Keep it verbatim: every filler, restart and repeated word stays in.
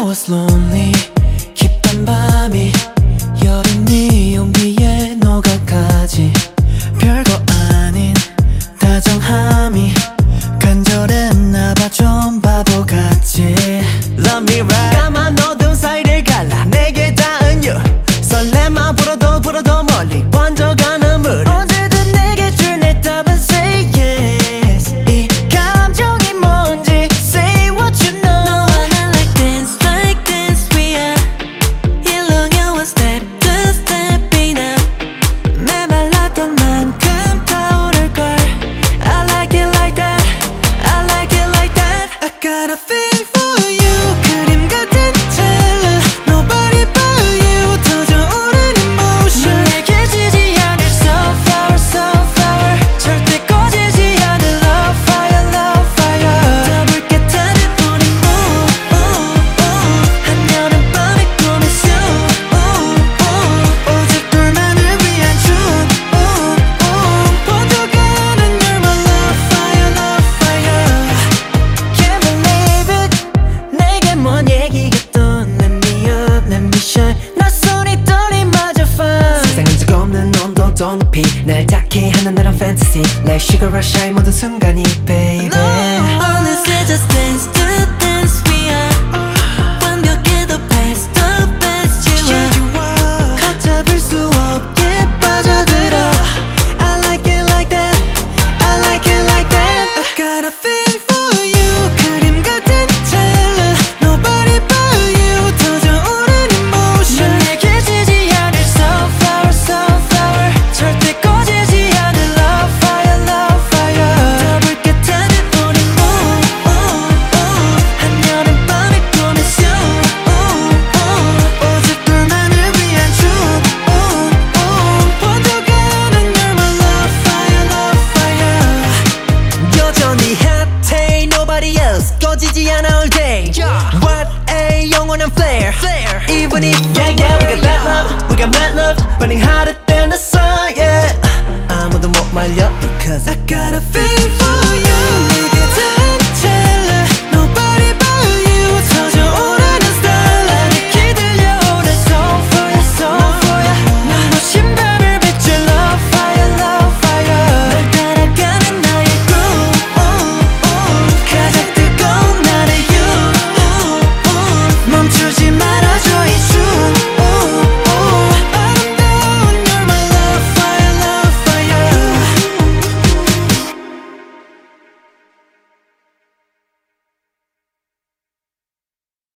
was lonely 깊던 밤이 여린 네 용기에 녹아가지 별거 아닌 다정함이 간절했나봐 좀 바보같이 Love me right 까만 어둠 사이를 갈라 내게 닿은 you 설레만 불어도 불어도 멀리 번져가는 물 언제든 내게 줄 내 답은 say yes 이 감정이 뭔지 say what you know 너와 나 like dance like dance we are 일렁여 one step two step이나 메말랐던 만큼 타오를걸 I like it like that I like it like that I got a thing for you 그림 같은 찰나 Nobody but you 터져오른 emotion 내게 지지 않을 sunflower sunflower 절대 꺼지지 않을 love fire love fire 더 붉게 타는 우리 ooh ooh ooh 한여름 밤의 꿈의 수 오직 둘만을 위한 춤 ooh ooh 번져가는 you're my love fire love fire Can't believe it 내게 뭔 얘기겠던 Let me up let me shine 낯선 이 떨림마저 fine 세상은 적 없는 온도 더 높이 날 닿게 하는 나란 fantasy Like sugar rush high 모든 순간이 baby 어느새 just dance to dance we are 완벽해도 best of best you are 걷잡을 수 없게 빠져들어 I like it like that I like it like that I got a thing for you 그림 같은 찰나 Nobody but you 터져오른 emotion 내게 지지 않을 sunflower sunflower 절대 꺼지지 않을 love fire love fire 더 붉게 타는 우리 ooh ooh ooh 한여름 밤의 꿈의 수 ooh ooh 오직 둘만을 위한 춤 ooh ooh 번져가는 you're my love fire love fire 여전히 핫해 nobody else 꺼지지 않아 all day What a 영원한 flare Even if yeah yeah we got that love we got mad love burning hotter than the sun yeah 아무도 못 말려 because I got a thing for you